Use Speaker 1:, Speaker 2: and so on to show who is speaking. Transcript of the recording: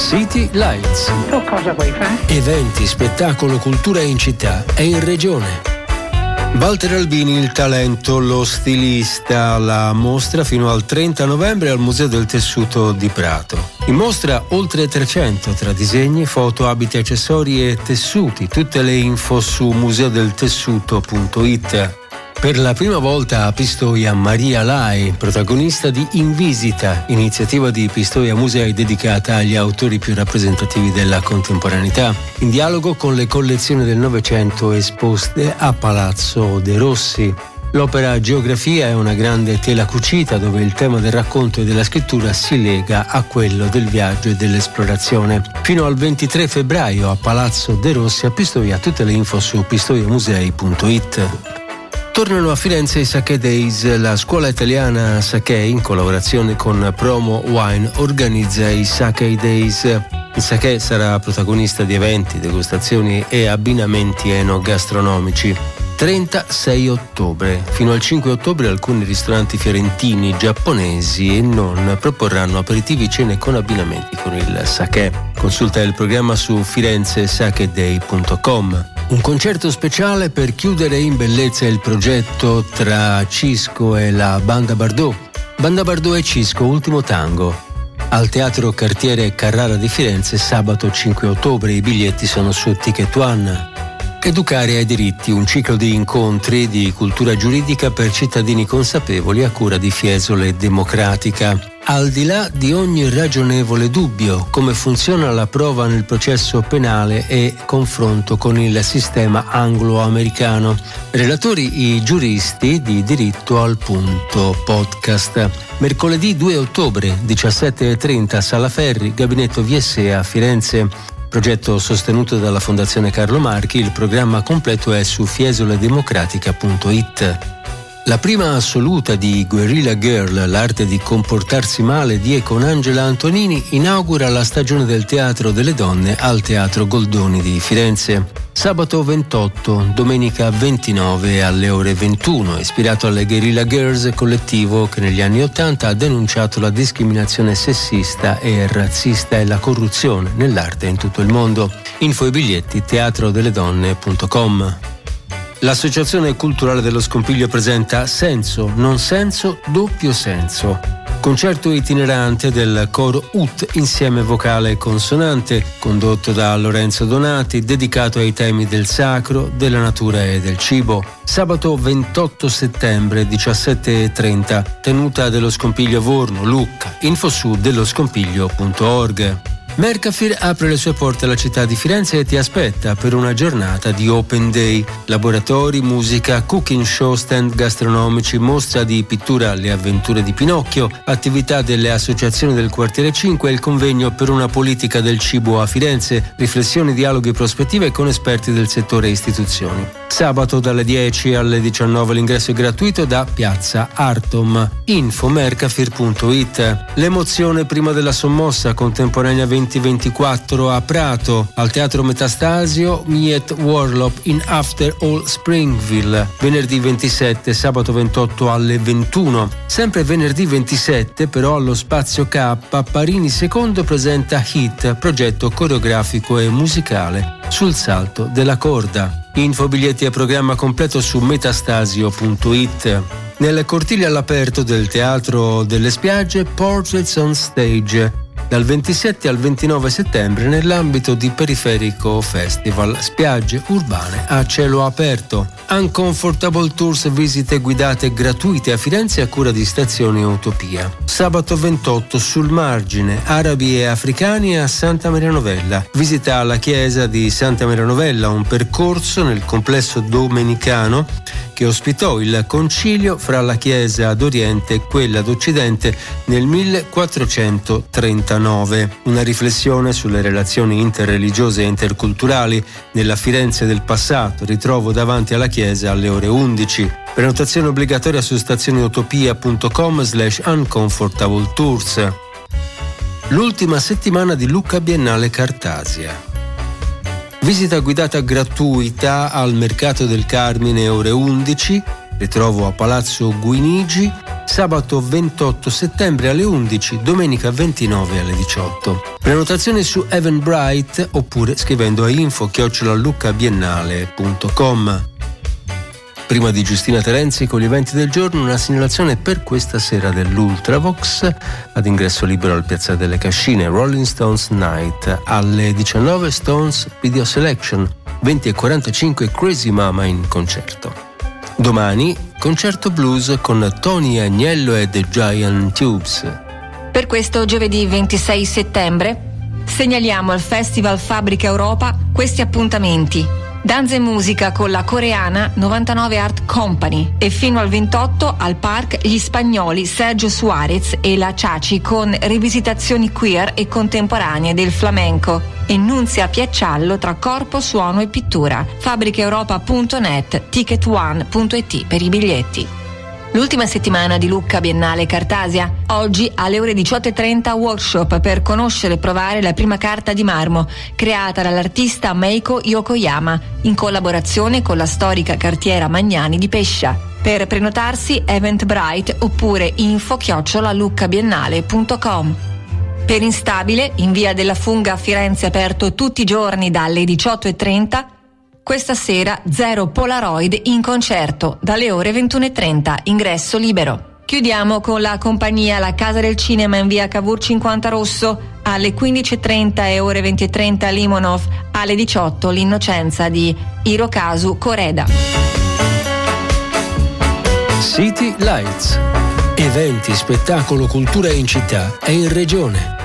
Speaker 1: City Lights.
Speaker 2: Tu cosa vuoi fare?
Speaker 1: Eventi, spettacolo, cultura in città e in regione. Walter Albini, il talento, lo stilista, la mostra fino al 30 novembre al Museo del Tessuto di Prato. In mostra oltre 300 tra disegni, foto, abiti, accessori e tessuti. Tutte le info su museodeltessuto.it. Per la prima volta a Pistoia Maria Lai, protagonista di In Visita, iniziativa di Pistoia Musei dedicata agli autori più rappresentativi della contemporaneità, in dialogo con le collezioni del Novecento esposte a Palazzo De Rossi. L'opera Geografia è una grande tela cucita dove il tema del racconto e della scrittura si lega a quello del viaggio e dell'esplorazione. Fino al 23 febbraio a Palazzo De Rossi a Pistoia, tutte le info su pistoiamusei.it. Tornano a Firenze i Sake Days. La scuola italiana Sake, in collaborazione con Promo Wine, organizza i Sake Days. Il Sake sarà protagonista di eventi, degustazioni e abbinamenti enogastronomici. 36 ottobre. Fino al 5 ottobre alcuni ristoranti fiorentini, giapponesi e non proporranno aperitivi, cene con abbinamenti con il Sake. Consulta il programma su firenzesakeday.com. Un concerto speciale per chiudere in bellezza il progetto tra Cisco e la Banda Bardot. Banda Bardot e Cisco, Ultimo Tango. Al Teatro Cartiere Carrara di Firenze sabato 5 ottobre. I biglietti sono su Ticket One. Educare ai diritti, un ciclo di incontri di cultura giuridica per cittadini consapevoli a cura di Fiesole Democratica. Al di là di ogni ragionevole dubbio, come funziona la prova nel processo penale e confronto con il sistema anglo-americano. Relatori i giuristi di Diritto al Punto podcast. Mercoledì 2 ottobre, 17:30, Sala Ferri, Gabinetto Viessea, Firenze. Progetto sostenuto dalla Fondazione Carlo Marchi. Il programma completo è su fiesoledemocratica.it. La prima assoluta di Guerrilla Girl, l'arte di comportarsi male, di e con Angela Antonini, inaugura la stagione del Teatro delle Donne al Teatro Goldoni di Firenze. Sabato 28, domenica 29 alle ore 21, ispirato alle Guerrilla Girls, collettivo che negli anni 80 ha denunciato la discriminazione sessista e razzista e la corruzione nell'arte in tutto il mondo. Info e biglietti teatrodeledonne.com. L'Associazione Culturale dello Scompiglio presenta Senso, non senso, doppio senso. Concerto itinerante del coro UT insieme vocale e consonante, condotto da Lorenzo Donati, dedicato ai temi del sacro, della natura e del cibo. Sabato 28 settembre, 17:30, tenuta dello Scompiglio Vorno, Lucca. Info su delloscompiglio.org. Mercafir apre le sue porte alla città di Firenze e ti aspetta per una giornata di Open Day. Laboratori, musica, cooking show, stand gastronomici, mostra di pittura Le avventure di Pinocchio, attività delle associazioni del quartiere 5 e il convegno per una politica del cibo a Firenze, riflessioni, dialoghi e prospettive con esperti del settore e istituzioni. Sabato dalle 10 alle 19 l'ingresso è gratuito da Piazza Artom. Info mercafir.it. L'emozione prima della sommossa contemporanea 2024 a Prato, al Teatro Metastasio, Miet Warlop in After All Springville, venerdì 27, sabato 28 alle 21. Sempre venerdì 27, però allo Spazio K, Parini II presenta Hit, progetto coreografico e musicale sul salto della corda. Info, biglietti e programma completo su metastasio.it. Nel cortile all'aperto del Teatro delle Spiagge, Portraits on Stage, dal 27 al 29 settembre nell'ambito di Periferico Festival, spiagge urbane a cielo aperto. Uncomfortable Tours, visite guidate gratuite a Firenze a cura di Stazione Utopia. Sabato 28 sul margine, arabi e africani a Santa Maria Novella. Visita alla chiesa di Santa Maria Novella, un percorso nel complesso domenicano che ospitò il concilio fra la chiesa d'Oriente e quella d'Occidente nel 1439. Una riflessione sulle relazioni interreligiose e interculturali nella Firenze del passato, ritrovo davanti alla chiesa alle ore 11. Prenotazione obbligatoria su stazioneutopia.com/uncomfortable tours. L'ultima settimana di Lucca Biennale Cartasia. Visita guidata gratuita al Mercato del Carmine ore 11, ritrovo a Palazzo Guinigi, sabato 28 settembre alle 11, domenica 29 alle 18. Prenotazioni su Eventbrite oppure scrivendo a info@luccabiennale.com. Prima di Giustina Terenzi con gli eventi del giorno, una segnalazione per questa sera dell'Ultravox ad ingresso libero al Piazza delle Cascine, Rolling Stones Night, alle 19 Stones Video Selection, 20:45 Crazy Mama in concerto. Domani concerto blues con Tony Agnello e The Giant Tubes.
Speaker 2: Per questo giovedì 26 settembre segnaliamo al Festival Fabbrica Europa questi appuntamenti: danza e musica con la coreana 99 Art Company e fino al 28 al Park gli spagnoli Sergio Suarez e la Ciaci con rivisitazioni queer e contemporanee del flamenco e Nunzia Piacciallo tra corpo, suono e pittura. Fabbricaeuropa.net, ticketone.it per i biglietti. L'ultima settimana di Lucca Biennale Cartasia. Oggi alle ore 18:30 workshop per conoscere e provare la prima carta di marmo creata dall'artista Meiko Yokoyama in collaborazione con la storica cartiera Magnani di Pescia. Per prenotarsi Eventbrite oppure info@luccabiennale.com. Per Instabile, in via della Funga a Firenze, aperto tutti i giorni dalle 18:30, questa sera Zero Polaroid in concerto dalle ore 21:30, ingresso libero. Chiudiamo con la compagnia La Casa del Cinema in via Cavour 50 Rosso alle 15:30 e ore 20:30 Limonov, alle 18 l'Innocenza di Hirokazu Koreda.
Speaker 1: City Lights. Eventi, spettacolo, cultura in città e in regione.